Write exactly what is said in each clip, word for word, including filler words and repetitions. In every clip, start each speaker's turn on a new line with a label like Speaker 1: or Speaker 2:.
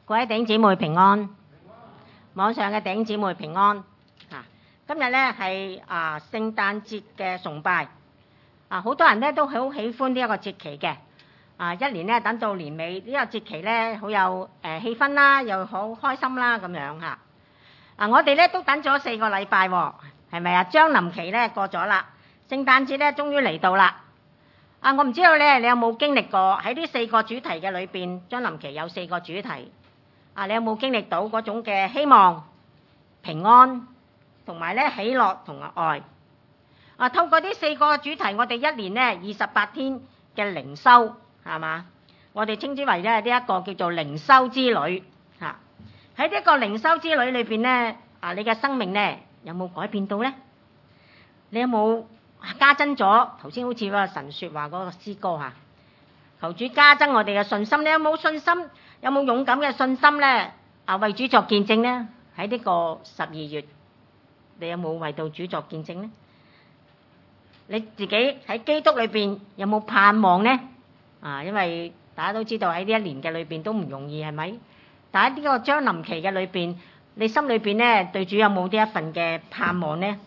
Speaker 1: 各位弟兄姊妹平安，網上嘅弟兄姊妹平安。啊，今日咧係啊聖誕節嘅崇拜，啊好多人咧都好喜歡呢一個節期嘅。啊，一年咧等到年尾呢個節期咧，好有誒氣氛啦，又好開心啦咁樣嚇。啊，我哋咧都等咗四個禮拜喎，係咪啊？將臨期咧過咗啦，聖誕節咧終於嚟到啦。啊，我唔知道咧，你有冇經歷過喺呢四個主題嘅裏邊，將臨期有四個主題。啊，你有冇經歷到嗰種嘅希望、平安同埋咧喜樂同埋愛？啊，透過呢四個主題，我哋一年咧二十八天嘅靈修，係嘛？我哋稱之為咧呢一個叫做靈修之旅嚇。喺呢個靈修之旅裏邊咧，啊，你嘅生命咧有冇改變到咧？你有冇加增咗？頭先好似嗰個神説話嗰個詩歌嚇，求主加增我哋嘅信心。你有冇信心？有冇勇敢嘅信心咧？啊，為主作見證咧？喺呢個十二月，你有冇為到主作見證咧？你自己喺基督裏邊有冇盼望咧？啊，因為大家都知道喺呢一年嘅裏邊都唔容易，係咪？但喺呢個將臨期嘅裏邊，你心裏邊咧對主有冇呢一份嘅盼望咧？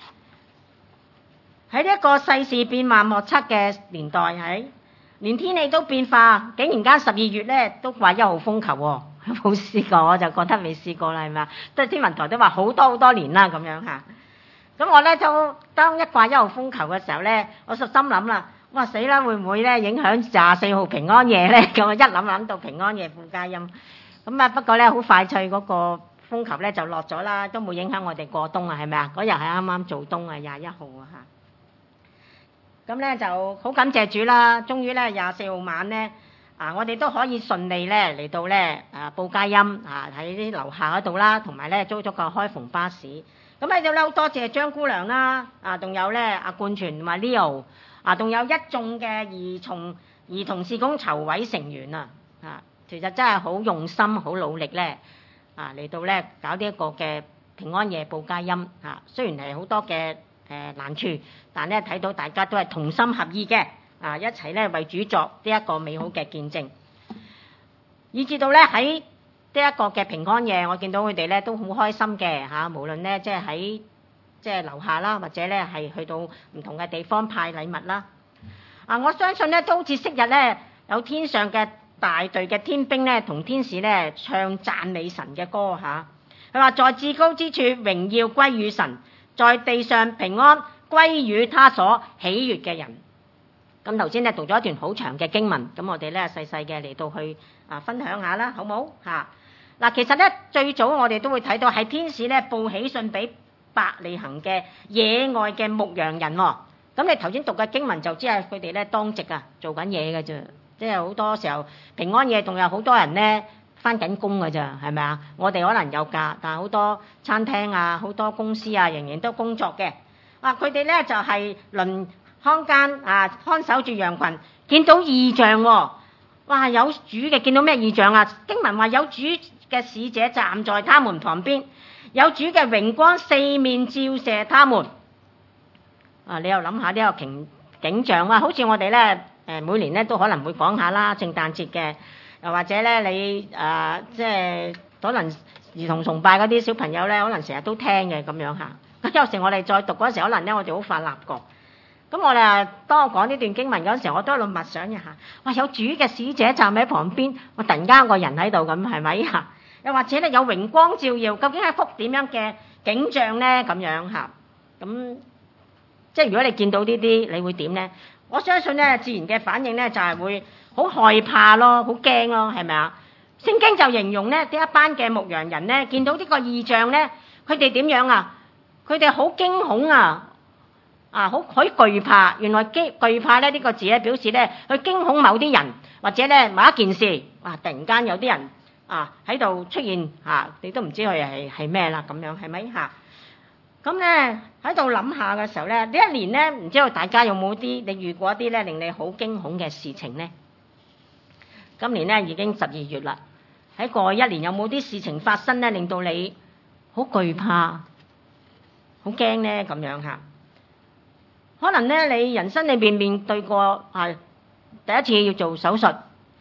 Speaker 1: 喺呢一個世事變幻莫測嘅年代，係連天氣都變化，竟然間十二月咧都話一號風球喎，冇試過，我就覺得未試過啦，係咪啊？都係天文台都話好多好多年啦咁樣嚇。咁我咧就當一掛一號風球嘅時候咧，我就心諗啦，哇死啦，會唔會咧影響廿四號平安夜咧？咁我一諗諗到平安夜副佳音。咁啊不過咧好快脆嗰個風球咧就落咗啦，都冇影響我哋過冬啊，係咪啊？嗰日係啱啱做冬啊，廿一號啊嚇。咁咧就好感謝主啦，終於咧廿四號晚咧，啊我哋都可以順利咧嚟到咧啊報佳音啊喺啲樓下嗰度啦，同埋咧租咗個開篷巴士。咁喺度咧好多謝張姑娘啦，啊仲有咧阿冠全同埋 Leo， 啊仲有一眾嘅兒童兒童事工籌委成員啊，啊其實真係好用心好努力咧，啊嚟到咧搞呢一個嘅平安夜報佳音啊，雖然係好多嘅誒難處，但咧睇到大家都係同心合意嘅，啊一齊咧為主作呢一個美好嘅見證，以至到咧喺呢一個嘅平安夜，我見到佢哋咧都好開心嘅嚇，無論咧即係喺即係樓下啦，或者咧係去到唔同嘅地方派禮物啦。啊，我相信咧都好似昔日咧有天上嘅大隊嘅天兵咧同天使咧唱讚美神嘅歌嚇。佢話在至高之處榮耀歸於神，在地上平安歸於他所喜悅嘅人。咁頭先咧讀咗一段好長嘅經文，咁我哋咧細細嘅嚟到去啊分享下啦，好冇嚇？嗱，其實咧最早我哋都會睇到係天使咧報喜訊俾伯利恆嘅野外嘅牧羊人喎。咁你頭先讀嘅經文就知係佢哋咧當值啊，做緊嘢嘅啫。即係好多時候平安夜仲有好多人咧返緊工嘅咋，係咪啊？我哋可能有假，但係好多餐廳啊、好多公司啊，仍然都工作嘅。啊，佢哋咧就係輪看更啊，看守住羊群，見到異象喎。哇！有主嘅見到咩異象啊？經文話有主嘅使者站在他們旁邊，有主嘅榮光四面照射他們。啊！你又諗下呢個景景象啊，好似我哋咧誒每年咧都可能會講下啦，聖誕節嘅，又或者咧你誒、呃、即係可能兒童崇拜嗰啲小朋友咧，可能成日都聽嘅咁樣嚇。咁有時我哋再讀嗰時，可能咧我哋好發立覺。咁我哋當我講呢段經文嗰陣時候，我都喺度默想一下，哇！有主嘅使者站喺旁邊，我突然間有個人喺度咁，係咪嚇？又或者咧有榮光照耀，究竟係一幅點樣嘅景象咧？咁樣嚇，咁即係如果你見到呢啲，你會點咧？我相信咧，自然嘅反應咧就係會好害怕咯，好驚咯，係咪啊？聖經就形容咧呢一班嘅牧羊人咧，見到呢個異象咧，佢哋點樣啊？佢哋好驚恐啊！啊，好好懼怕。原來驚懼怕咧呢個字咧表示咧去驚恐某啲人，或者咧某一件事。哇！突然間有啲人啊喺度出現嚇，你都唔知佢係係咩啦咁樣，係咪嚇？咁咧喺度諗下嘅時候咧，呢一年咧唔知道大家有冇啲你遇過一啲咧令你好驚恐嘅事情咧？今年咧已經十二月啦，喺過去一年有冇啲事情發生咧，令到你好懼怕、好驚咧咁樣嚇？可能咧，你人生裏邊面對過啊第一次要做手術，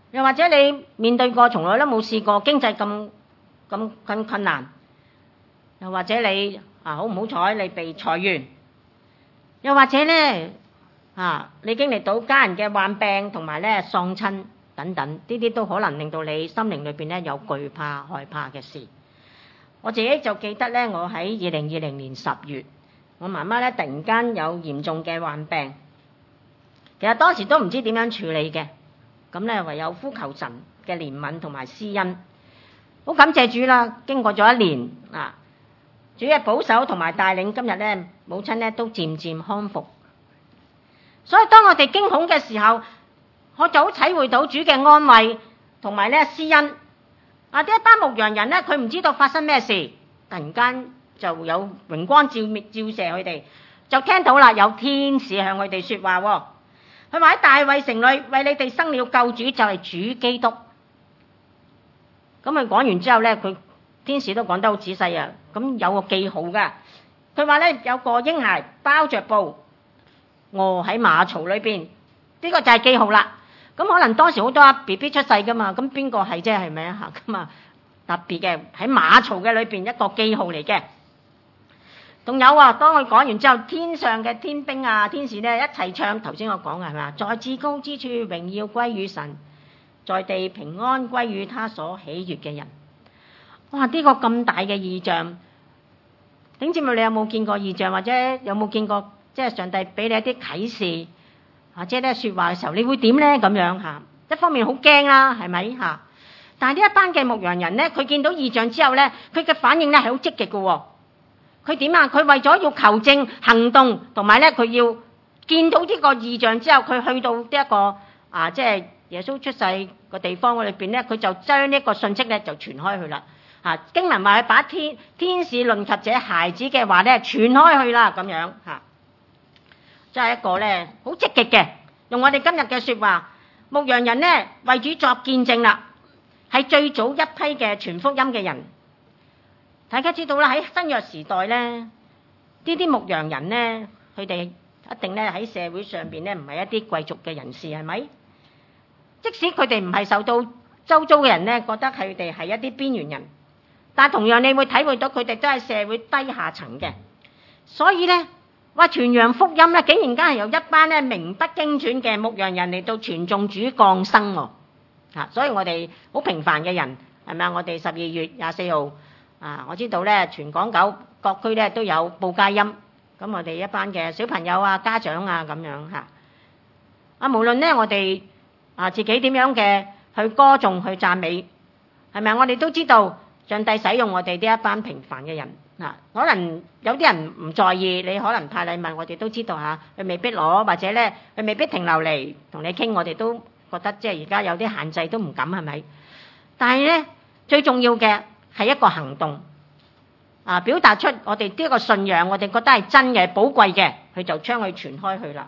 Speaker 1: 又或者你面對過從來都冇試過經濟咁咁咁困難，又或者你啊好唔好彩你被裁員，又或者咧啊你經歷到家人嘅患病同埋咧喪親等等，呢啲都可能令到你心靈裏邊咧有懼怕害怕嘅事。我自己就記得咧，我喺二零二零年十月，我媽媽咧突然間有嚴重嘅患病，其實當時都唔知點樣處理嘅，咁咧唯有呼求神嘅憐憫同埋施恩。好感謝主啦！經過咗一年啊，主嘅保守同埋帶領，今日咧母親咧都漸漸康復。所以當我哋驚恐嘅時候，我就好體會到主嘅安慰同埋咧施恩。啊！啲一班牧羊人咧，佢唔知道發生咩事，突然間就有榮光照照射佢哋，就聽到啦，有天使向佢哋說話喎。佢話喺大衛城裏為你哋生了救主，就係主基督。咁佢講完之後咧，佢天使都講得好仔細啊。咁有個記號噶，佢話咧有個嬰孩包着布臥喺馬槽裏邊，呢個就係記號啦。咁可能當時好多 B B 出世噶嘛，咁邊個係啫？係咪啊？嚇咁啊，特別嘅喺馬槽嘅裏邊一個記號嚟嘅。仲有啊，當佢講完之後，天上嘅天兵啊、天使咧一齊唱，頭先我講嘅係嘛？在至高之處榮耀歸於神，在地平安歸於他所喜悅嘅人。哇！呢個咁大嘅異象，弟兄姊妹，你有冇見過異象，或者有冇見過即係上帝俾你一啲啟示？或者咧説話嘅時候，你會點咧？咁樣嚇，一方面好驚啦，係咪嚇？但係呢一班嘅牧羊人咧，佢見到異象之後咧，佢嘅反應咧係好積極嘅喎。佢點啊？佢為咗要求證行動，同埋咧佢要見到呢個異象之後，佢去到呢一個啊，即係耶穌出世個地方裏邊咧，佢就將呢一個信息咧就傳開去啦。嚇，經文話佢把天天使論及這孩子嘅話咧傳開去啦，咁樣嚇。即係一個咧好積極嘅，用我哋今日嘅説話，牧羊人咧為主作見證啦，係最早一批嘅傳福音嘅人。大家知道啦，喺新約時代咧，呢啲牧羊人咧，佢哋一定咧喺社會上邊咧唔係一啲貴族嘅人士，係咪？即使佢哋唔係受到周遭嘅人咧覺得佢哋係一啲邊緣人，但係同樣你會體會到佢哋都係社會低下層嘅，所以咧。話傳揚福音咧，竟然間係由一班咧名不經傳嘅牧羊人嚟到傳頌主降生喎，啊！所以我哋好平凡嘅人，係咪啊？我哋十二月廿四號啊，我知道咧，全港九各區咧都有報佳音，咁我哋一班嘅小朋友啊、家長啊咁樣嚇，啊無論咧我哋啊自己點樣嘅去歌頌、去讚美，係咪啊？我哋都知道上帝使用我哋呢一班平凡嘅人。嗱，可能有啲人唔在意，你可能派禮物，我哋都知道嚇，佢未必攞，或者咧佢未必停留嚟同你傾，我哋都覺得即係而家有啲限制都唔敢，係咪？但係咧最重要嘅係一個行動，啊，表達出我哋呢個信仰，我哋覺得係真嘅、寶貴嘅，佢就將佢傳開去啦。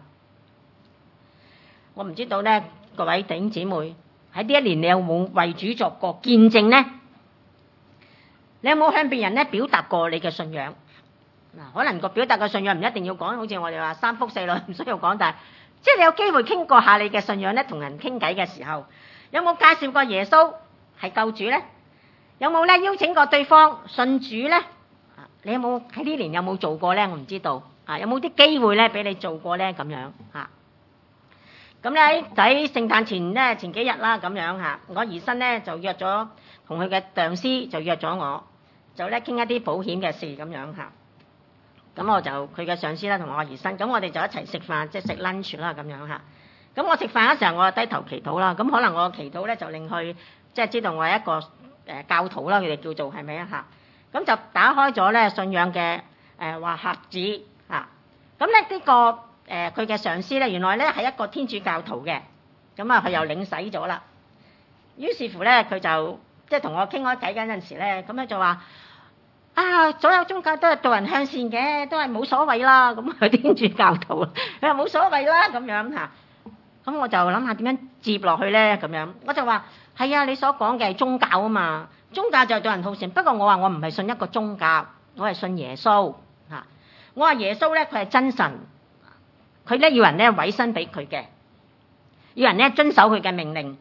Speaker 1: 我唔知道咧，各位弟兄姊妹喺呢一年你有冇為主作過見證呢？你有冇向別人咧表達過你嘅信仰？嗱，可能個表達嘅信仰唔一定要講，好似我哋話三福四律唔需要講，但係即係你有機會傾過下你嘅信仰咧，同人傾偈嘅時候，有冇介紹過耶穌係救主咧？有冇咧邀請過對方信主咧？你有冇喺呢年有冇做過咧？我唔知道啊，有冇啲機會咧俾你做過咧？咁樣嚇。咁咧喺聖誕前咧前幾日啦，咁樣嚇，我兒孫咧就約咗同佢嘅上司就約咗我。就咧傾一啲保險嘅事咁樣嚇，咁我就佢嘅上司啦同埋我兒孫，咁我哋就一齊食飯，即係食 lunch 啦咁樣嚇。咁我食飯嗰時候，我就低頭祈禱啦。咁可能我嘅祈禱咧就令佢即係知道我係一個誒教徒啦，佢哋叫做係咪啊嚇？咁就打開咗咧信仰嘅誒話匣子嚇。咁咧呢個誒佢嘅上司咧，原來咧係一個天主教徒嘅，咁啊佢又領洗咗啦。於是乎咧佢就即係同我傾開偈嗰陣時咧，咁咧就話啊，所有宗教都係導人向善嘅，都係冇所謂啦。咁佢天主教徒，佢話冇所謂啦咁樣嚇。咁我就諗下點樣接落去咧咁樣。我就話係啊，你所講嘅係宗教啊嘛，宗教就係導人好善。不過我話我唔係信一個宗教，我係信耶穌嚇。我話耶穌咧佢係真神，佢咧要人咧委身俾佢嘅，要人咧遵守佢嘅命令。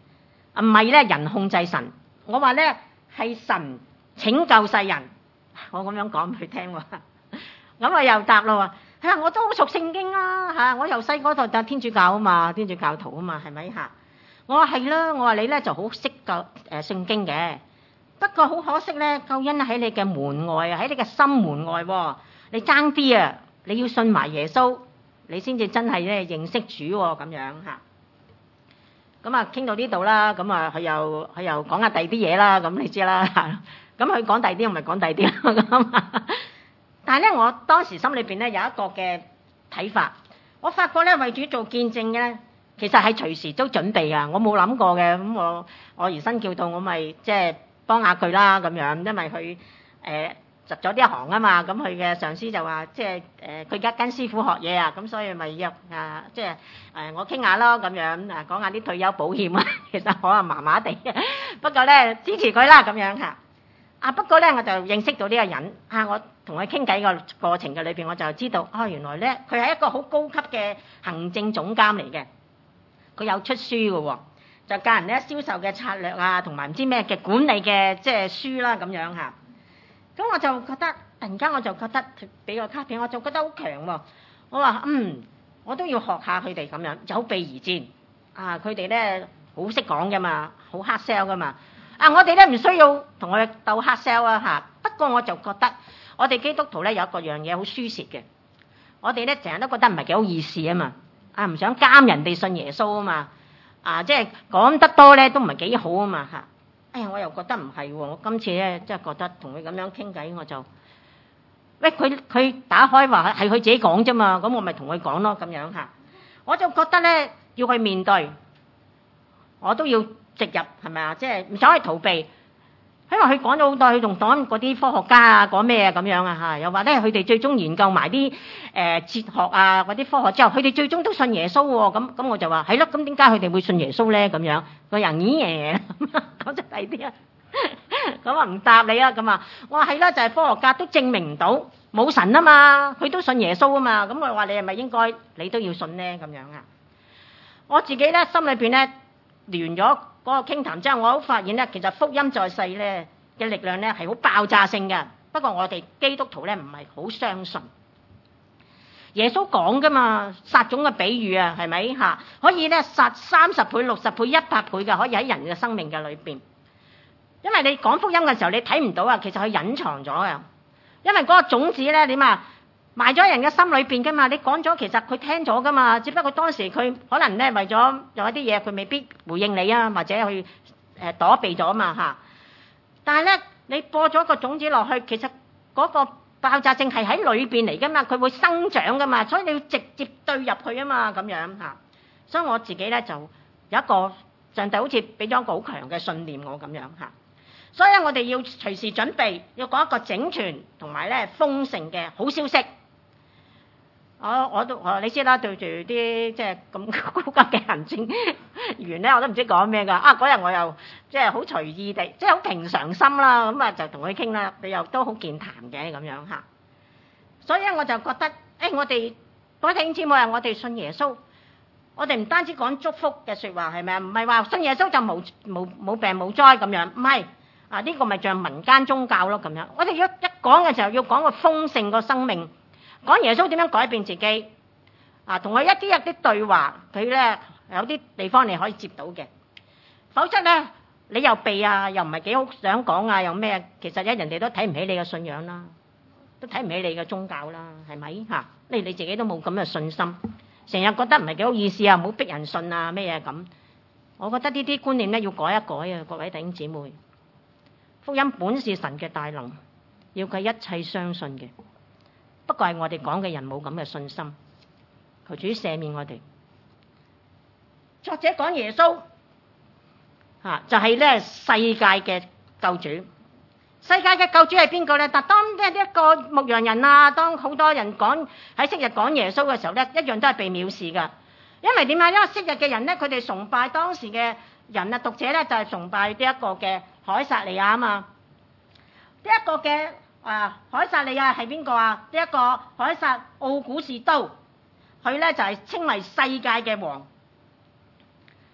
Speaker 1: 唔係咧人控制神，我話咧係神拯救世人。我咁樣講俾佢聽喎，咁我又答咯喎，佢話我都好熟聖經啦嚇，我由細個就就天主教啊嘛，天主教徒啊嘛，係咪嚇？我話係啦，我話你咧就好識教誒聖經嘅，不過好可惜咧，救恩喺你嘅門外啊，喺你嘅心門外喎，你爭啲啊，你要信埋耶穌，你先至真係咧認識主喎咁樣嚇。咁啊傾到呢度啦，咁啊佢又佢又講下第二啲嘢啦，咁你知啦嚇。咁佢講第二啲，我咪講第二啲咯咁啊。但係咧，我當時心裏邊咧有一個嘅睇法，我發覺咧為主做見證嘅咧，其實係隨時都準備啊！我冇諗過嘅，咁我我兒生叫到我咪即係幫下佢啦咁樣，因為佢誒執咗呢一行啊嘛，咁佢嘅上司就話即係誒佢而家跟師傅學嘢啊，咁所以咪約啊即係誒我傾下咯咁樣啊，講下啲退休保險啊，其實我係麻麻地，不過咧支持佢啦咁樣嚇。啊不過咧我就認識到呢個人啊，我同佢傾偈個過程嘅裏邊，我就知道啊原來咧佢係一個好高級嘅行政總監嚟嘅，佢有出書嘅喎，就教人咧銷售嘅策略啊，同埋唔知咩嘅管理嘅即係書啦咁樣嚇。咁我就覺得突然間我就覺得俾個卡片，我就覺得好強喎。我話嗯，我都要學下佢哋咁樣有備而戰啊！佢哋咧好識講㗎嘛，好 hard sell 㗎嘛。啊！我哋咧唔需要同佢鬥 hard sell 啊嚇，不過我就覺得我哋基督徒咧有一個樣嘢好輸蝕嘅，我哋咧成日都覺得唔係幾好意思啊嘛，啊唔想監人哋信耶穌啊嘛，啊即係講得多咧都唔係幾好啊嘛嚇。哎呀，我又覺得唔係喎，我今次咧即係覺得同佢咁樣傾偈，我就喂佢佢打開話係佢自己講啫嘛，咁我咪同佢講咯咁樣嚇。我就覺得咧要去面對，我都要直入係咪啊？即係唔想去逃避，因為佢講咗好多，佢仲講嗰啲科學家啊，講咩啊咁樣啊嚇，又話咧佢哋最終研究埋啲誒哲學啊嗰啲科學之後，佢哋最終都信耶穌喎。咁咁我就話係咯，咁點解佢哋會信耶穌咧？咁樣個人咦嘢講出第啲啊，咁啊唔答你啊咁啊，我話係啦，就係科學家都證明唔到冇神啊嘛，佢都信耶穌啊嘛，咁我話你係咪應該你都要信咧咁樣啊？我自己咧心裏邊咧亂咗。嗰個傾談之後，我好發現咧，其實福音在世咧嘅力量咧係好爆炸性嘅。不過我哋基督徒咧唔係好相信。耶穌講噶嘛，撒種嘅比喻啊，係咪嚇？可以咧撒三十倍、六十倍、一百倍嘅，可以喺人嘅生命嘅裏邊。因為你講福音嘅時候，你睇唔到啊，其實佢隱藏咗啊。因為嗰個種子咧點啊？埋咗人嘅心裏邊噶嘛，你講咗其實佢聽咗噶嘛，只不過當時佢可能咧為咗有一啲嘢佢未必回應你啊，或者去誒躲避咗嘛嚇。但係咧你播咗個種子落去，其實嗰個爆炸性係喺裏邊嚟噶嘛，佢會生長噶嘛，所以你要直接對入去啊嘛咁樣嚇。所以我自己咧就有一個上帝好似俾咗一個好強嘅信念我咁樣嚇。所以咧我哋要隨時準備，要講一個整全同埋咧豐盛嘅好消息。我我都我你知啦，對住啲即係咁高級嘅行政員咧，我都唔知講咩㗎。啊嗰日我又即係好隨意地，即係好平常心啦，咁啊就同佢傾啦，你又都好健談嘅咁樣嚇。所以咧我就覺得，誒、哎、我哋各位弟兄姊妹啊，我哋信耶穌，我哋唔單止講祝福嘅説話係咪啊？唔係話信耶穌就冇冇冇病冇災咁樣，唔係啊，呢個咪像民間宗教咯咁樣。我哋一一講嘅時候要講個豐盛個生命。講耶穌點樣改變自己啊？同佢一啲一啲對話，佢咧有啲地方你可以接到嘅。否則咧，你又避啊，又唔係幾好想講啊，又咩？其實咧，人哋都睇唔起你嘅信仰啦，都睇唔起你嘅宗教啦，係咪嚇？你你自己都冇咁嘅信心，成日覺得唔係幾好意思啊，唔好逼人信啊咩嘢咁。我覺得呢啲觀念咧要改一改啊，各位弟兄姊妹。福音本是神嘅大能，要佢一切相信嘅。不過係我哋講嘅人冇咁嘅信心，求主赦免我哋。作者講耶穌嚇就係咧世界嘅救主，世界嘅救主係邊個咧？但當呢一個牧羊人啊，當好多人講喺昔日講耶穌嘅時候咧，一樣都係被藐視噶。因為點解？因為昔日嘅人咧，佢哋崇拜當時嘅人啊，讀者咧就係崇拜呢一個嘅凱撒利亞啊嘛，呢一個嘅。啊，凱撒利亞係邊個啊？呢一個凱撒奧古士都，佢咧就係稱為世界嘅王。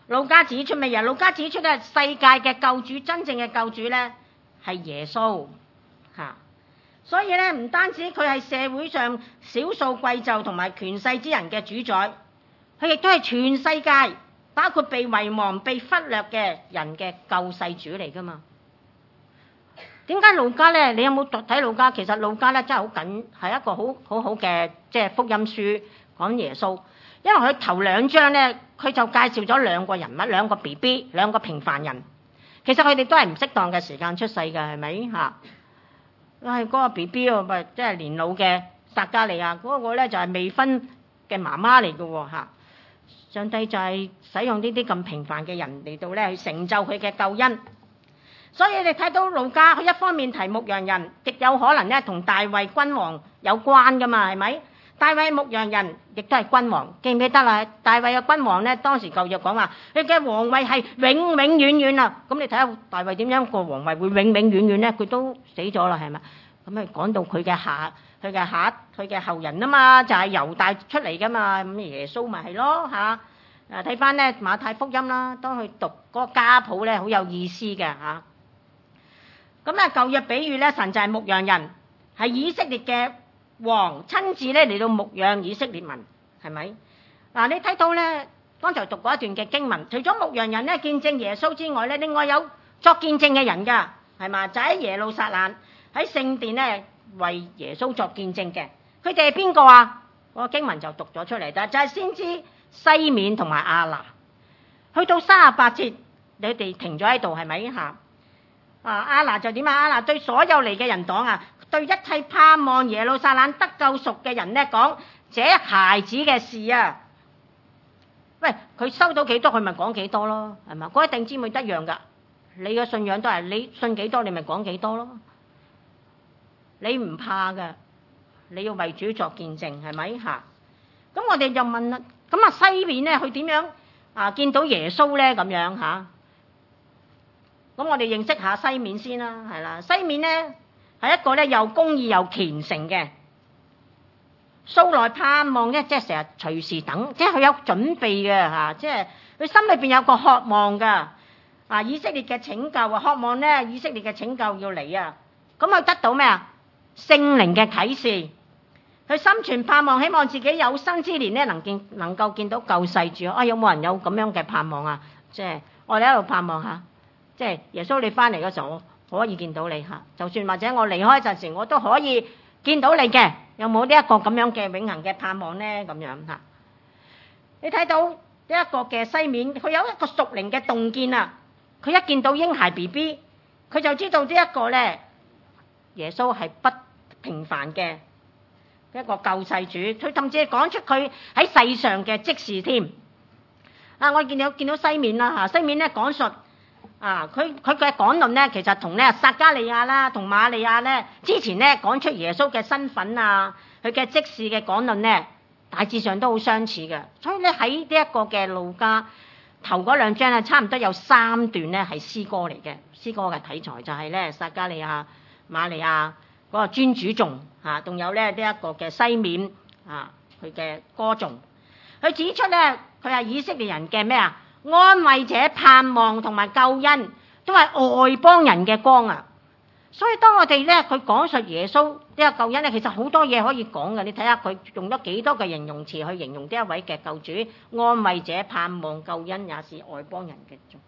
Speaker 1: 路加指出乜嘢？路加指出咧，世界嘅救主，真正嘅救主咧係耶穌嚇。所以咧，唔單止佢係社會上少數貴胄同埋權勢之人嘅主宰，佢亦都係全世界包括被遺忘、被忽略嘅人嘅救世主嚟噶嘛。點解路加咧？你有冇讀睇路加？其實路加咧真係好緊，係一個好好好嘅即係福音書講耶穌。因為佢頭兩章咧，佢就介紹咗兩個人物，兩個 B B， 兩個平凡人。其實佢哋都係唔適當嘅時間出世嘅，係咪嚇？係嗰個 B B 喎，咪即係年老嘅撒迦利亞，嗰個咧就係未婚嘅媽媽嚟嘅喎嚇。上帝就係使用呢啲咁平凡嘅人嚟到咧去成就佢嘅救恩。所以你睇到路加，佢一方面提牧羊人，極有可能咧同大衛君王有關噶嘛，係咪？大衛牧羊人亦都係君王，記唔記得啦？大衛嘅君王咧，當時舊約講話，佢嘅皇位係永永遠遠啊！咁你睇下大衛點樣個皇位會永永遠遠咧？佢都死咗啦，係咪？咁啊講到佢嘅下，佢嘅下，佢嘅後人啊嘛，就係猶大出嚟噶嘛，咁耶穌咪係咯嚇。誒睇翻咧馬太福音啦，當佢讀嗰個家譜咧，好有意思嘅嚇。咁啊舊約比喻咧，神就係牧羊人，係以色列嘅王，親自咧嚟到牧養以色列民，係咪？嗱，你睇到咧，剛才讀過一段嘅經文，除咗牧羊人咧見證耶穌之外咧，另外有作見證嘅人㗎，係嘛？就喺耶路撒冷喺聖殿咧為耶穌作見證嘅，佢哋係邊個啊？個經文就讀咗出嚟，但係就係先知西面同埋亞拿。去到三十八節，你哋停咗喺度係咪嚇？啊，亞拿就點啊？亞拿對所有嚟嘅人講啊，對一切盼望耶路撒冷得救贖嘅人咧講，這孩子嘅事啊，喂，佢收到幾多，佢咪講幾多咯，係嘛？嗰一定姊妹一樣噶，你嘅信仰都係你信幾多，你咪講幾多咯。你唔怕噶，你要為主作見證，係咪嚇？咁我哋就問啦，咁啊西面咧，佢點樣啊見到耶穌咧？咁樣嚇？咁我哋認識下西面先啦，係啦，西面咧係一個咧又公義又虔誠嘅，素來盼望咧，即係成日隨時等，即係佢有準備嘅嚇，即係佢心裏邊有個渴望噶，啊以色列嘅拯救啊，渴望咧以色列嘅拯救要嚟啊，咁佢得到咩啊？聖靈嘅啟示，佢心存盼望，希望自己有生之年咧能見能夠見到救世主啊！有冇人有咁樣嘅盼望啊？即係我哋喺度盼望下。即係耶穌你翻嚟嘅時候，我可以見到你嚇。就算或者我離開陣時，我都可以見到你嘅。有冇呢一個咁樣嘅永恆嘅盼望咧？咁樣嚇。你睇到呢一個嘅西面，佢有一個屬靈嘅洞見啊！佢一見到嬰孩 B B， 佢就知道呢一個咧，耶穌係不平凡嘅一個救世主。佢甚至講出佢喺世上嘅職事添。啊，我見到見到西面啦嚇，西面咧講述。啊！佢佢嘅講論咧，其實同咧撒迦利亞啦，同瑪利亞咧之前咧講出耶穌嘅身份啊，佢嘅職事嘅講論咧，大致上都好相似嘅。所以咧喺呢一個嘅路加頭嗰兩章咧，差唔多有三段咧係詩歌嚟嘅。詩歌嘅題材就係咧撒迦利亞、瑪利亞嗰個尊主頌嚇，仲有咧呢一個嘅西面啊，佢嘅歌頌。佢指出咧，佢係以色列人嘅咩啊？安慰者、盼望同埋救恩都係外邦人嘅光啊！所以當我哋咧佢講述耶穌呢個救恩咧，其實好多嘢可以講嘅。你睇下佢用咗幾多個形容詞去形容呢一位嘅救主，安慰者、盼望、救恩，也是外邦人嘅種。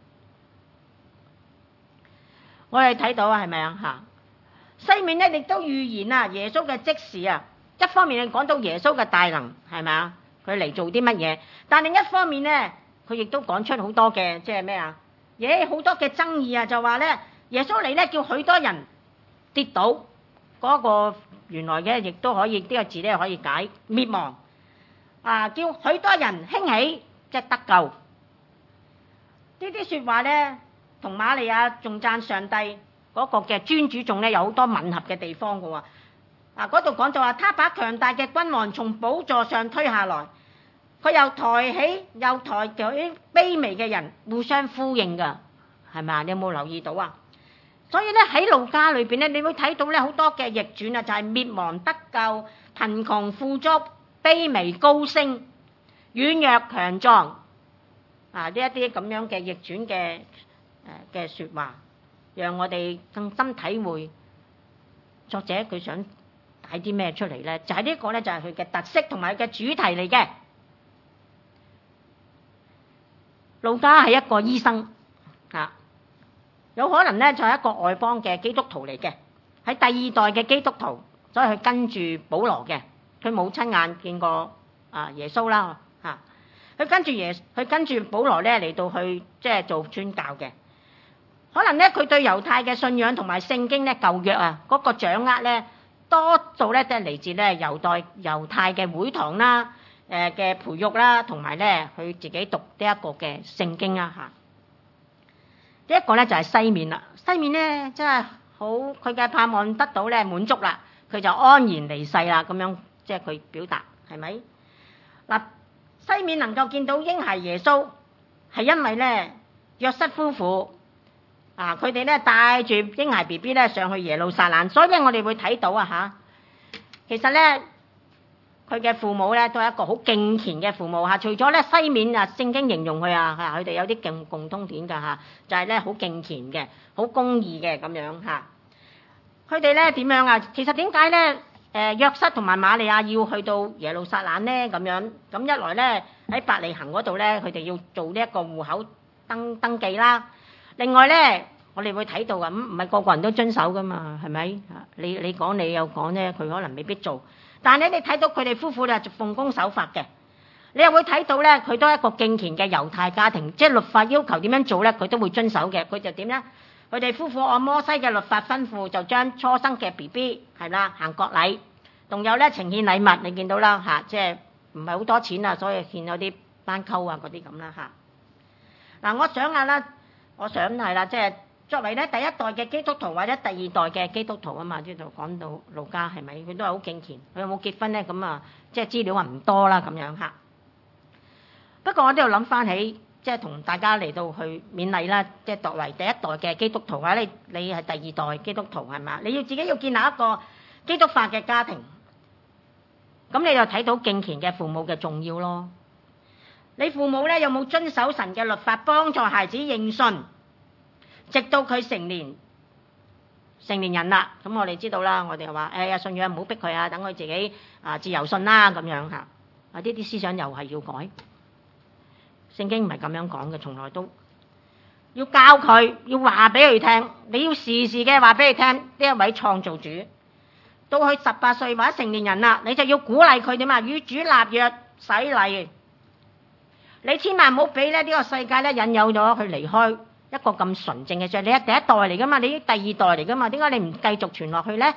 Speaker 1: 我哋睇到係咪啊？嚇，西面咧亦都預言啊耶穌嘅職事啊。一方面你講到耶穌嘅大能係咪啊？佢嚟做啲乜嘢？但另一方面咧。佢亦都講出好多嘅，即係咩啊？嘢好多嘅爭議啊，就話咧，耶穌嚟咧叫許多人跌倒，嗰、那個原來嘅亦都可以呢、這個字咧可以解滅亡啊，叫許多人興起，即係得救。呢啲説話咧，同瑪利亞仲讚上帝嗰個嘅尊主頌咧有好多吻合嘅地方嘅喎。啊，嗰度講到話，他把強大嘅君王從寶座上推下來。佢又抬起又抬舉卑微嘅人，互相呼應㗎，係咪啊？你有冇留意到啊？所以咧喺路加裏邊咧，你會睇到咧好多嘅逆轉啊，就係、是、滅亡得救、貧窮富足、卑微高升、軟弱強壯啊呢一啲咁樣嘅逆轉嘅誒嘅説話，讓我哋更深體會作者佢想帶啲咩出嚟咧？就係呢個咧，就係佢嘅特色同埋佢嘅主題嚟嘅。路加係一個醫生啊，有可能咧就係一個外邦嘅基督徒嚟嘅，喺第二代嘅基督徒，所以佢跟住保羅嘅，佢冇親眼見過啊耶穌啦嚇，佢跟住耶佢跟住保羅咧嚟到去即係做宣教嘅。可能咧佢對猶太嘅信仰同埋聖經咧舊約啊嗰個掌握咧多數咧都係嚟自咧猶代猶太嘅會堂啦。誒嘅培育啦，同埋咧佢自己讀呢一個嘅聖經啦嚇。呢一個咧就係西面啦，西面咧真係好，佢嘅盼望得到咧滿足啦，佢就安然離世啦，咁樣即係佢表達係咪？嗱，西面能夠見到嬰孩耶穌，係因為咧約瑟夫婦啊，佢哋咧帶住嬰孩 B B 咧上去耶路撒冷，所以咧我哋會睇到啊嚇，其實咧。佢嘅父母咧都係一個好敬虔嘅父母嚇，除咗咧西面啊聖經形容佢啊嚇，佢哋有啲共共通點㗎嚇，就係咧好敬虔嘅、好公義嘅咁樣嚇。佢哋咧點樣啊？其實點解咧？誒約瑟同埋瑪利亞要去到耶路撒冷咧咁樣？咁一來咧喺伯利恆嗰度咧，佢哋要做呢一個戶口登登記啦。另外咧，我哋會睇到啊，咁唔係個個人都遵守㗎嘛，係咪？你你講你有講咧，佢可能未必做。但係你睇到佢哋夫婦咧就奉公守法嘅，你又會睇到咧佢都係一個敬虔嘅猶太家庭，即係律法要求點樣做咧，佢都會遵守嘅。佢就點咧？佢哋夫婦按摩西嘅律法吩咐，就將初生嘅 B B 係啦行割禮，仲有咧呈獻禮物，你見到啦嚇，即係唔係好多錢啊，所以獻咗啲斑鳩啊嗰啲咁啦嚇。嗱，我想下啦，我想係啦，即係。作為咧第一代嘅基督徒或者第二代嘅基督徒啊嘛，呢度講到路加係咪？佢都係好敬虔，佢有冇結婚咧？咁啊，即係資料話唔多啦咁樣嚇。不過我都要諗翻起，即係同大家嚟到去勉勵啦，即係作為第一代嘅基督徒啊，你你係第二代基督徒係嘛？你要自己要建立一個基督化嘅家庭，咁你就睇到敬虔嘅父母嘅重要咯。你父母咧有冇遵守神嘅律法，幫助孩子認信？直到佢成年成年人啦，咁我哋知道啦，我哋話誒呀信仰唔好逼佢啊，等佢自己啊自由信啦咁樣嚇。啊呢啲思想又係要改，聖經唔係咁樣講嘅，從來都要教佢，要話俾佢聽，你要時時嘅話俾佢聽呢一位創造主。到佢十八歲或者成年人啦，你就要鼓勵佢點啊？與主立約洗禮，你千萬唔好俾咧呢個世界咧引誘咗佢離開。一個咁純正嘅啫，你係第一代嚟噶嘛，你第二代嚟噶嘛，點解你唔繼續傳落去咧？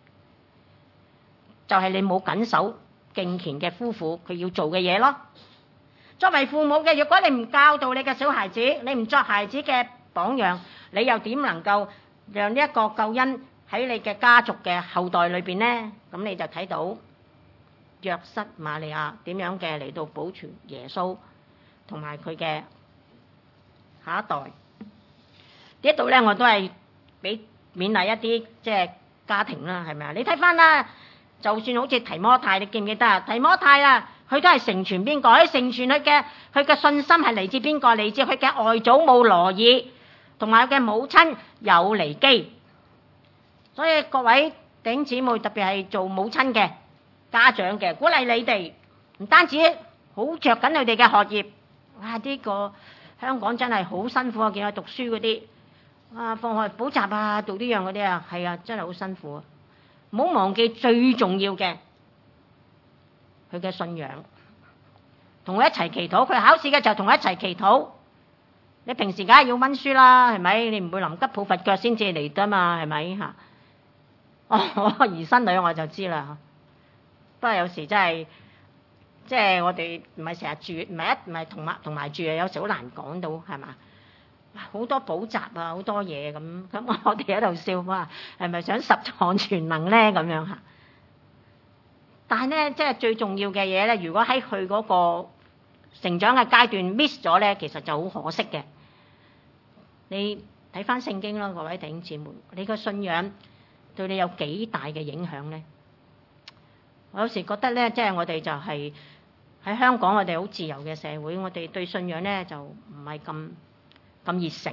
Speaker 1: 就係你冇緊守敬虔嘅夫婦佢要做嘅嘢咯。作為父母嘅，如果你唔教導你嘅小孩子，你唔作孩子嘅榜樣，你又點能夠讓呢一個救恩喺你嘅家族嘅後代裏邊咧？咁你就睇到約瑟瑪利亞點樣嘅嚟到保存耶穌同埋佢嘅下一代。呢度咧我都係俾勉勵一啲即係家庭啦，係咪啊？你睇翻啦，就算好似提摩太，你記唔記得啊？提摩太啦，佢都係成全邊個？佢成全佢嘅佢嘅信心係嚟自邊個？嚟自佢嘅外祖母羅爾同埋佢嘅母親友尼基。所以各位弟兄姊妹，特別係做母親嘅家長嘅，鼓勵你哋唔單止好著緊佢哋嘅學業。哇！呢個香港真係好辛苦啊！見佢讀書嗰啲。啊！放學補習啊，做呢樣嗰啲啊，係啊，真係好辛苦啊！唔好忘記最重要嘅，佢嘅信仰，同佢一齊祈禱。佢考試嘅時候同佢一齊祈禱。你平時梗係要溫書啦，係咪？你唔會臨急抱佛腳先至嚟得嘛，係咪嚇？哦，兒孫女我就知啦。不過有時真係，即係我哋唔係成日住，唔係一唔係同埋同埋住啊，有時好難講到，係嘛？好多補習啊，好多嘢咁，咁我哋喺度笑話，係咪想十項全能咧咁樣嚇？但係咧，即係最重要嘅嘢咧，如果喺佢嗰個成長嘅階段 miss 咗咧，其實就好可惜嘅。你睇翻聖經啦，各位弟兄姊妹，你個信仰對你有幾大嘅影響咧？我有時覺得咧，即係我哋就係喺香港我哋好自由嘅社會，我哋對信仰咧就唔係咁咁熱誠，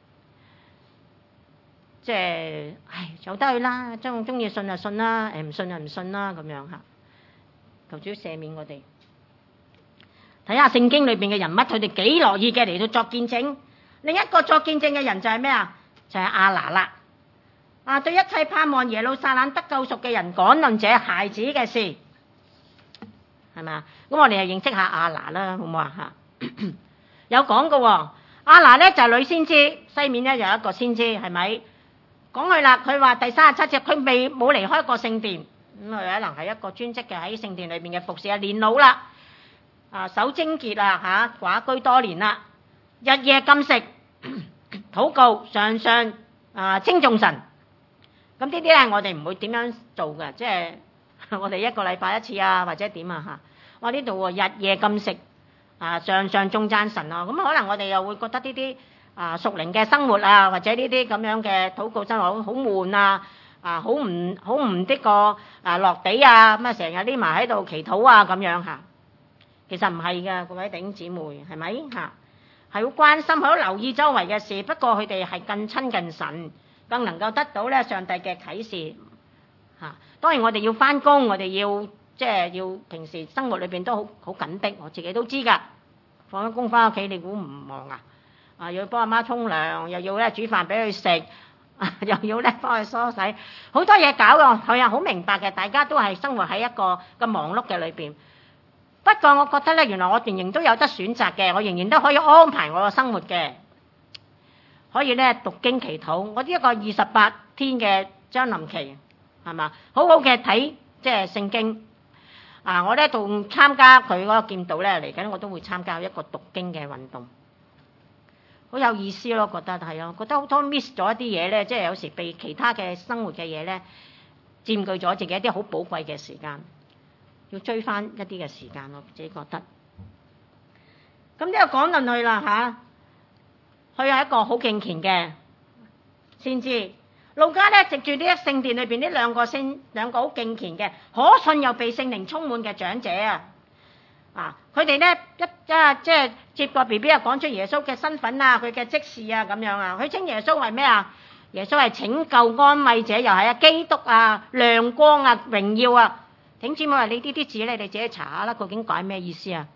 Speaker 1: 即係唉由得佢啦，中中意信就信啦，誒唔信就唔信啦咁樣嚇。求主赦免我哋。睇下聖經裏邊嘅人物，佢哋幾樂意嘅嚟到作見證。另一個作見證嘅人就係咩啊？就係亞拿啦。啊，對一切盼望耶路撒冷得救贖嘅人講論這孩子嘅事，係咪啊？咁我哋就認識下亞拿啦，好唔好啊？嚇，有講嘅喎。亞拿咧就係女先知，西面咧有一個先知，係咪？講佢啦，佢話第三十七節，佢未冇離開過聖殿，咁佢可能係一個專職嘅喺聖殿裏邊嘅服侍啊，年老啦。啊，守貞潔啦嚇，寡居多年啦，日夜禁食、禱告，常常啊稱頌神。咁呢啲咧，我哋唔會點樣做嘅，即係我哋一個禮拜一次啊，或者點啊嚇。我呢度日夜禁食啊，常常頌讚神啊。咁可能我哋又會覺得呢啲啊屬靈嘅生活啊，或者呢啲咁樣嘅禱告生活好悶啊，啊好唔好唔呢個啊落地啊，咁啊成日匿埋喺度祈禱啊咁樣嚇。其實唔係㗎，各位弟兄姊妹，係咪嚇？係好關心，好留意周圍嘅事。不過佢哋係更親近神，更能夠得到咧上帝嘅啟示嚇。當然我哋要返工，我哋要即係要平時生活裏邊都好好緊迫，我自己都知㗎。放咗工返屋企，你估唔忙啊？啊，又要幫阿媽沖涼，又要咧煮飯俾佢食，又要咧幫佢梳洗，好多嘢搞㗎。佢又好明白嘅，大家都係生活喺一個咁忙碌嘅裏邊。不過我覺得咧，原來我仍然都有得選擇嘅，我仍然都可以安排我嘅生活嘅，可以咧讀經祈禱。我呢一個二十八天嘅將臨期係嘛，好好嘅睇即係聖經。啊，我咧仲參加佢嗰個劍道咧，嚟緊我都會參加一個讀經嘅運動，好有意思咯。覺得係啊，覺得好多 miss 咗一啲嘢咧，即係有時被其他嘅生活嘅嘢咧佔據咗自己一啲好寶貴嘅時間。要追翻一啲嘅時間，我自己覺得。咁呢個講論去啦嚇，佢係一個好敬虔嘅先知。路加咧藉住呢一聖殿裏邊呢兩個先兩個好敬虔嘅、可信又被聖靈充滿嘅長者啊，啊，佢哋咧一啊即係接個 B B 啊，講出耶穌嘅身份啊，佢嘅職事啊咁樣啊。佢稱耶穌為咩啊？耶穌係拯救安慰者，又係啊基督啊亮光啊榮耀啊。請姊妹話：你呢啲字咧，你自己查下啦，究竟改咩意思啊？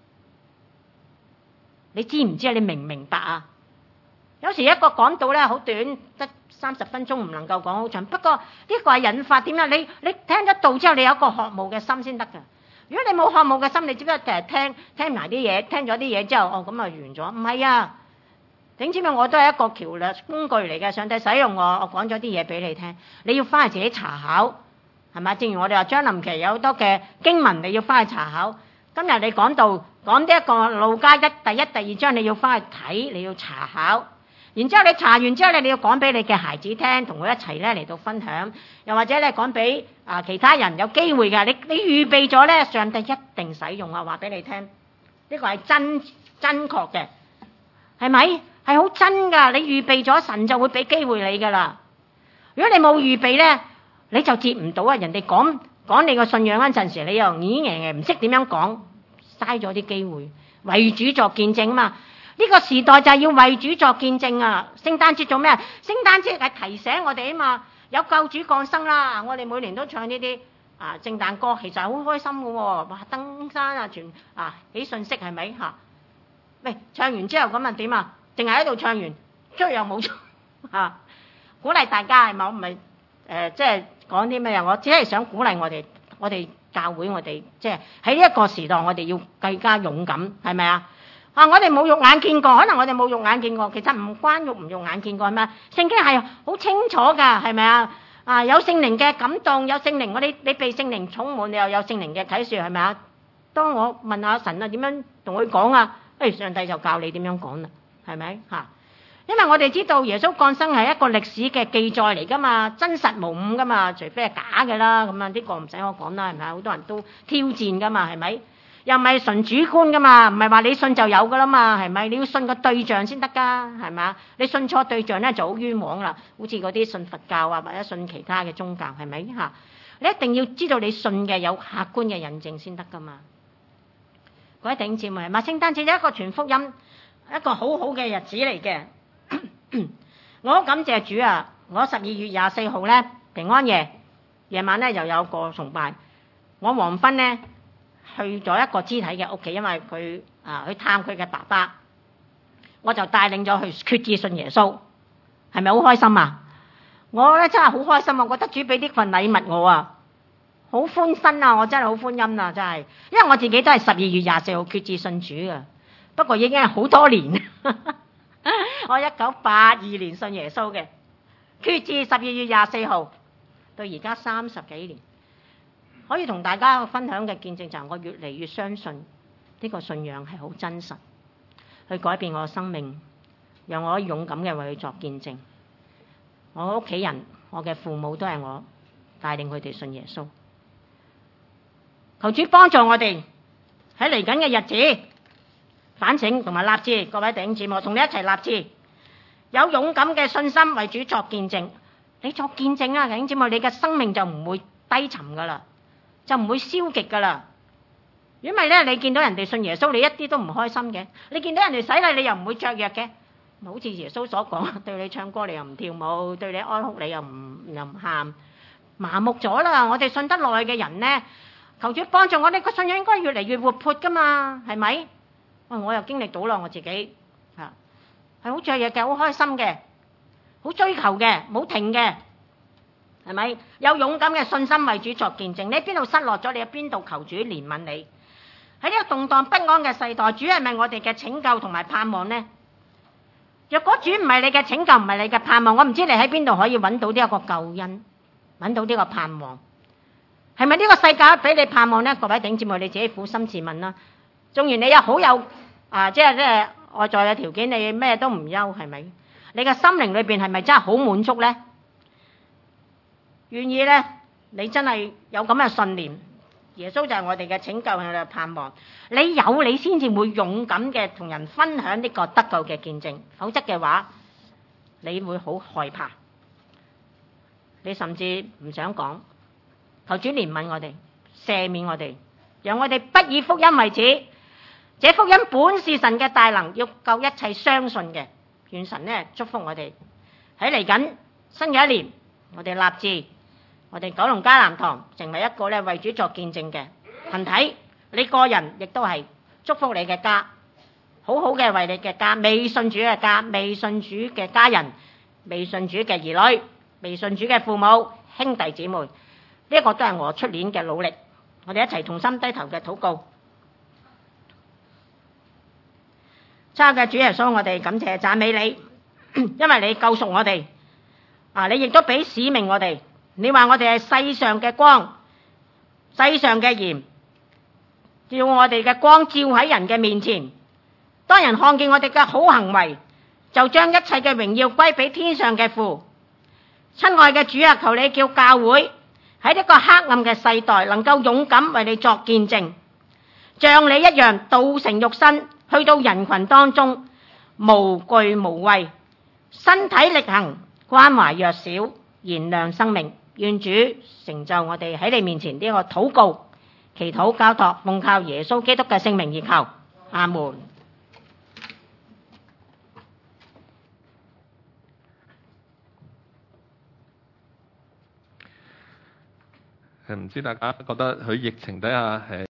Speaker 1: 你知唔知啊？你明唔明白啊？有時一個講道咧好短，得三十分鐘，唔能夠講好長。不過呢個係引發點啊？你你聽咗道之後，你有一個學慕嘅心先得㗎。如果你冇學慕嘅心，你只不過就係聽聽埋啲嘢，聽咗啲嘢之後，哦咁啊完咗。唔係啊！請姊妹，我都係一個橋梁工具嚟嘅，上帝使用我，我講咗啲嘢俾你聽，你要翻去自己查考。係咪？正如我哋話將臨期有好多嘅經文，你要翻去查考。今日你講到講呢一個路加一第一、第二章，你要翻去睇，你要查考。然之後你查完之後咧，你要講俾你嘅孩子聽，同佢一齊咧嚟到分享。又或者咧講俾啊其他人有機會嘅，你你預備咗咧，上帝一定使用啊！話俾你聽，呢個係真真確嘅，係咪？係好真㗎。你預備咗，神就會俾機會你㗎啦。如果你冇預備咧，你就接唔到啊！人哋講講你個信仰嗰陣時，你又咦誒唔識點樣講，嘥咗啲機會。為主作見證啊嘛！呢個時代就係要為主作見證啊！聖誕節做咩啊？聖誕節係提醒我哋啊嘛，有救主降生啦！我哋每年都唱呢啲啊聖誕歌，其實好開心嘅喎！哇，登山啊，傳啊幾信息係咪嚇？喂，唱完之後咁啊點啊？淨係喺度唱完，追又冇錯嚇，鼓勵大家係咪？我唔係誒即係。講啲咩啊？我只係想鼓勵我哋，我哋教會，我哋即係喺呢一個時代，我哋要更加勇敢，係咪啊？啊！我哋冇肉眼見過，可能我哋冇肉眼見過，其實唔關肉唔肉眼見過咩？聖經係好清楚㗎，係咪啊？啊！有聖靈嘅感動，有聖靈，我哋你被聖靈充滿，你又有聖靈嘅啟示，係咪啊？當我問下神啊，點樣同佢講啊？誒，上帝就教你點樣講啦，係咪嚇？因為我哋知道耶穌降生係一個歷史嘅記載嚟㗎嘛，真實無誤㗎嘛，除非係假嘅啦。咁啊，呢個唔使我講啦，係咪啊？好多人都挑戰㗎嘛，係咪？又唔係純主觀㗎嘛，唔係話你信就有㗎啦嘛，係咪？你要信個對象先得㗎，係咪啊？你信錯對象咧就好冤枉啦，好似嗰啲信佛教啊，或者信其他嘅宗教，係咪嚇？你一定要知道你信嘅有客觀嘅印證先得㗎嘛。 各位弟兄姊妹，咪聖誕節有一個傳福音，一個好好嘅日子嚟嘅。我好感謝主啊！我十二月廿四號咧平安夜夜晚咧又有個崇拜，我黃昏咧去咗一個肢體嘅屋企，因為佢啊去探佢嘅爸爸，我就帶領咗去決志信耶穌，係咪好開心啊？我咧真係好開心啊！我覺得主俾啲份禮物我啊，好歡欣啊！我真係好歡欣啊！真係，因為我自己都係十二月廿四號決志信主嘅，不過已經係好多年。我一九八二年信耶穌嘅，決志十二月廿四號到而家三十幾年，可以同大家分享嘅見證就係我越嚟越相信呢個信仰係好真實，去改變我嘅生命，讓我勇敢嘅為佢作見證。我屋企人，我嘅父母都係我帶領佢哋信耶穌。求主幫助我哋喺嚟緊嘅日子反省同埋立志，各位弟兄姊妹，同你一齊立志，有勇敢嘅信心為主作見證。你作見證啊，弟兄姊妹，你嘅生命就唔會低沉噶啦，就唔會消極噶啦。因為咧，你見到人哋信耶穌，你一啲都唔開心嘅；你見到人哋洗禮，你又唔會雀躍嘅。好似耶穌所講，對你唱歌你又唔跳舞，對你哀哭你又唔又唔喊，麻木咗啦。我哋信得耐嘅人呢，求主幫助我哋個信仰應該越嚟越活潑噶嘛，係咪？喂，我又經歷到啦，我自己嚇係好雀躍嘅，好開心嘅，好追求嘅，冇停嘅，係咪？有勇敢嘅信心為主作見證。你喺邊度失落咗，你喺邊度求主憐憫你。喺呢個動盪不安嘅世代，主係咪我哋嘅拯救同埋盼望呢？若果主唔係你嘅拯救，唔係你嘅盼望，我唔知你喺邊度可以揾到呢一個救恩，揾到呢個盼望。係咪呢個世界俾你盼望呢？各位弟兄姊妹，你自己苦心自問啦。縱然你有好有啊，即係即係外在嘅條件，你咩都唔憂，係咪？你嘅心靈裏邊係咪真係好滿足呢？願意呢？你真係有咁嘅信念，耶穌就係我哋嘅拯救，係我哋嘅盼望。你有你先至會勇敢嘅同人分享呢個得救嘅見證，否則嘅話你會好害怕，你甚至唔想講。求主憐憫我哋，赦免我哋，讓我哋不以福音為恥。這福音本是神嘅大能，要救一切相信嘅。願神呢祝福我哋喺嚟緊新嘅一年，我哋立志，我哋九龍迦南堂成為一個咧為主作見證嘅群體。你個人亦都係祝福你嘅家，好好嘅為你嘅家，未信主嘅家，未信主嘅家人，未信主嘅兒女，未信主嘅父母兄弟姊妹，呢一個都係我出年嘅努力。我哋一齊同心低頭嘅禱告。親愛嘅主耶穌，我哋感謝讚美你，因為你救贖我哋啊！你亦都俾使命我哋。你話我哋係世上嘅光，世上嘅鹽，叫我哋嘅光照喺人嘅面前。當人看見我哋嘅好行為，就將一切嘅榮耀歸俾天上嘅父。親愛嘅主啊，求你叫教會喺呢個黑暗嘅世代，能夠勇敢為你作見證，像你一樣道成肉身，去到人群當中，無懼無畏，身體力行，關懷弱小，燃亮生命。願主成就我哋喺你面前呢個禱告、祈禱、交託，奉靠耶穌基督嘅聖名而求，阿門。
Speaker 2: 唔知大家覺得喺疫情底下誒